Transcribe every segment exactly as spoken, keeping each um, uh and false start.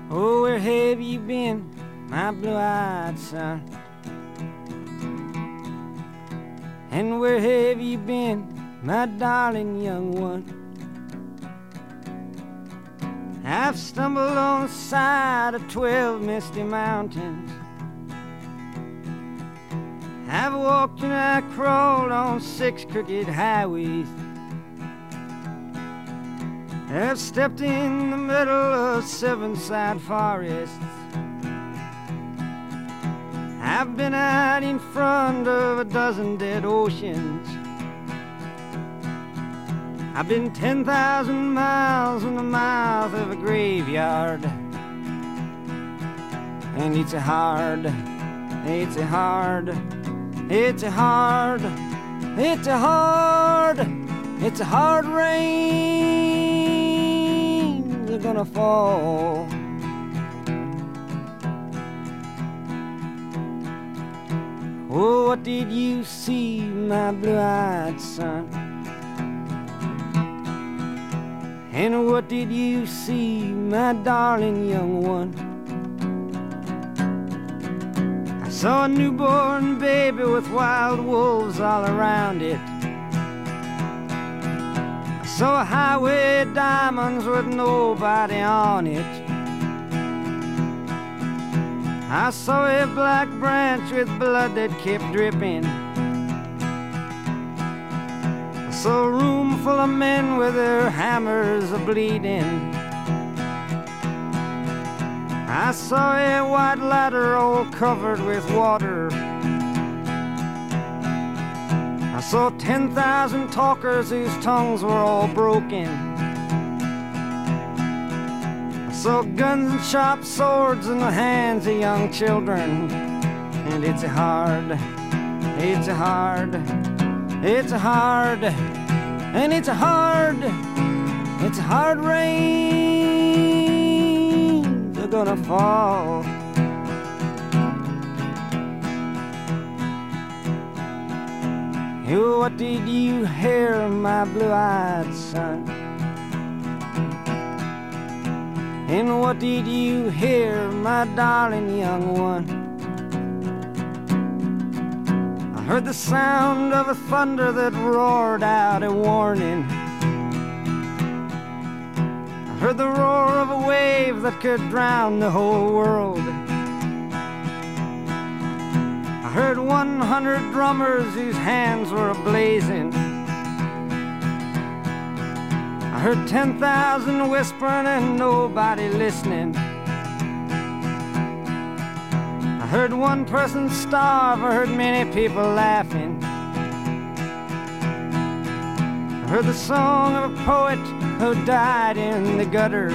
Oh, where have you been, my blue-eyed son? And where have you been, my darling young one? I've stumbled on the side of twelve misty mountains. I've walked and I crawled on six crooked highways. I've stepped in the middle of seven sad forests. I've been out in front of a dozen dead oceans. I've been ten thousand miles in the mouth of a graveyard. And it's a hard, it's a hard, it's a hard, it's a hard, it's a hard rain that's gonna fall. Oh, what did you see, my blue-eyed son? And what did you see, my darling young one? I saw a newborn baby with wild wolves all around it. I saw a highway of diamonds with nobody on it. I saw a black branch with blood that kept dripping. I saw a room full of men with their hammers a-bleeding. I saw a white ladder all covered with water. I saw ten thousand talkers whose tongues were all broken. I saw guns and sharp swords in the hands of young children. And it's a hard, it's a hard, it's a hard, and it's a hard, it's a hard rain they're gonna fall. Oh, what did you hear, my blue-eyed son? And what did you hear, my darling young one? I heard the sound of a thunder that roared out a warning. I heard the roar of a wave that could drown the whole world. I heard one hundred drummers whose hands were ablazing. I heard ten thousand whispering and nobody listening. I heard one person starve, I heard many people laughing. I heard the song of a poet who died in the gutter.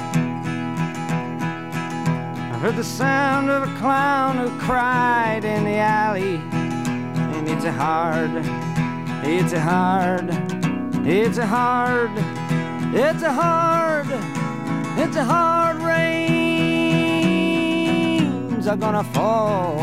I heard the sound of a clown who cried in the alley. And it's a hard, it's a hard, it's a hard, it's a hard, it's a hard rains are gonna fall.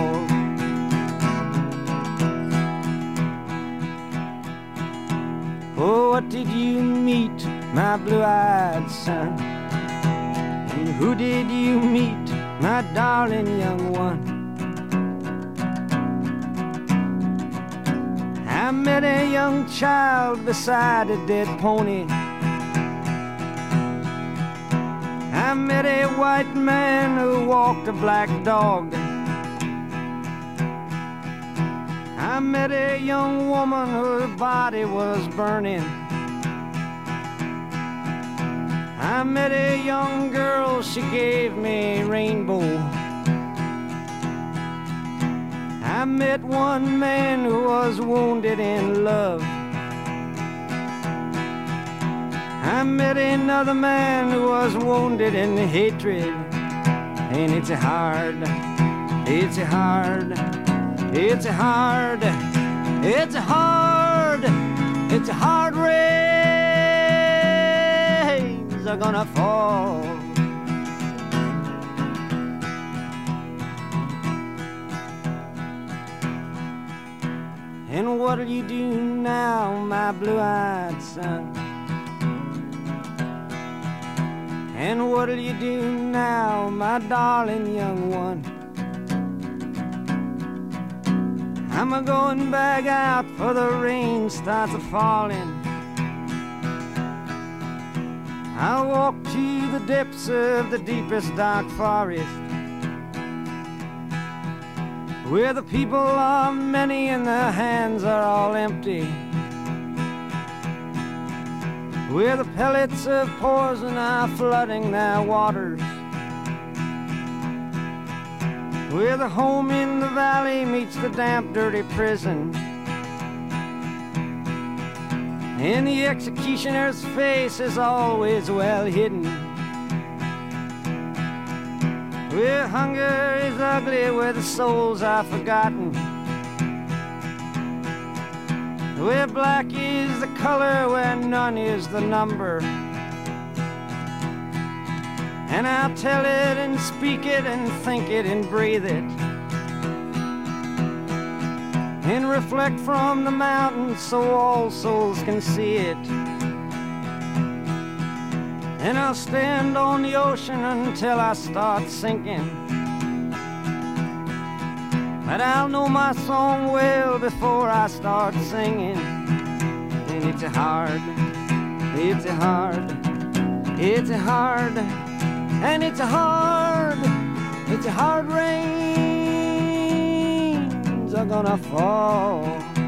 Oh, what did you meet, my blue-eyed son? And who did you meet, my darling young one? I met a young child beside a dead pony. I met a white man who walked a black dog. I met a young woman whose body was burning. I met a young girl, she gave me a rainbow. I met one man who was wounded in love. I met another man who was wounded in hatred. And it's a hard, it's a hard, it's a hard, it's a hard, it's a hard rains are gonna fall. And what'll you do now, my blue-eyed son? And what'll you do now, my darling young one? I'm a going back out for the rain starts a falling. I'll walk to the depths of the deepest dark forest, where the people are many and their hands are all empty, where the pellets of poison are flooding their waters, where the home in the valley meets the damp, dirty prison, and the executioner's face is always well hidden, where hunger is ugly, where the souls are forgotten, where black is the color, where none is the number. And I'll tell it and speak it and think it and breathe it, and reflect from the mountains so all souls can see it. And I'll stand on the ocean until I start sinking, but I'll know my song well before I start singing. And it's a hard, it's a hard, it's a hard, and it's a hard, it's a hard rains are gonna fall.